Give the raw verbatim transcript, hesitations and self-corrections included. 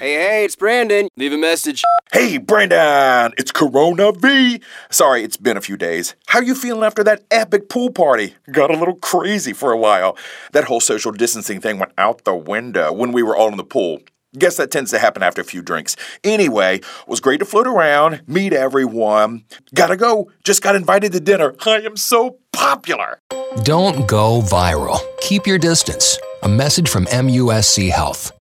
Hey, hey, it's Brandon. Leave a message. Hey, Brandon, it's Corona V. Sorry, it's been a few days. How you feeling after that epic pool party? Got a little crazy for a while. That whole social distancing thing went out the window when we were all in the pool. Guess that tends to happen after a few drinks. Anyway, it was great to float around, meet everyone. Gotta go. Just got invited to dinner. I am so popular. Don't go viral. Keep your distance. A message from M U S C Health.